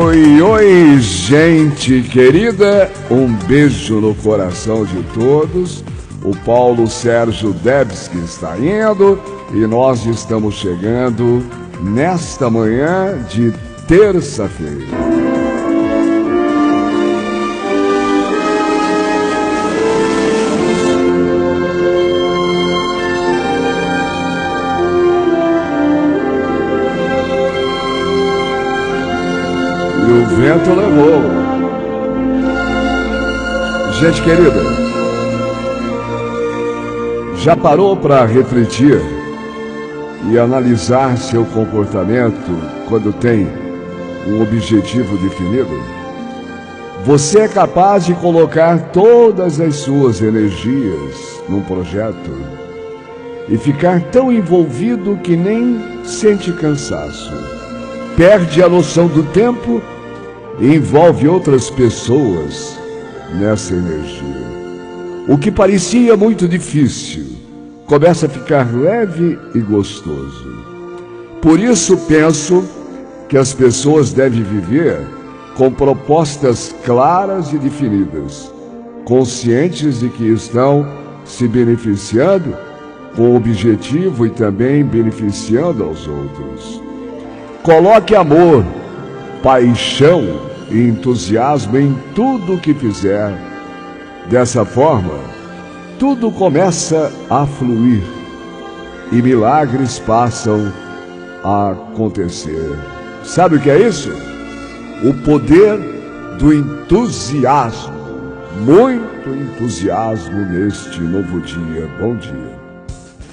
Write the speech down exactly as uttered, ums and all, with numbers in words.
Oi, oi, gente querida, um beijo no coração de todos. O Paulo Sérgio Debski está indo e nós estamos chegando nesta manhã de terça-feira. E o vento levou. Gente querida, já parou para refletir e analisar seu comportamento quando tem um objetivo definido? Você é capaz de colocar todas as suas energias num projeto e ficar tão envolvido que nem sente cansaço, perde a noção do tempo e envolve outras pessoas nessa energia. O que parecia muito difícil começa a ficar leve e gostoso. Por isso penso que as pessoas devem viver com propostas claras e definidas, conscientes de que estão se beneficiando com o objetivo e também beneficiando aos outros. Coloque amor, paixão e entusiasmo em tudo o que fizer. Dessa forma, tudo começa a fluir e milagres passam a acontecer. Sabe o que é isso? O poder do entusiasmo. Muito entusiasmo neste novo dia. Bom dia.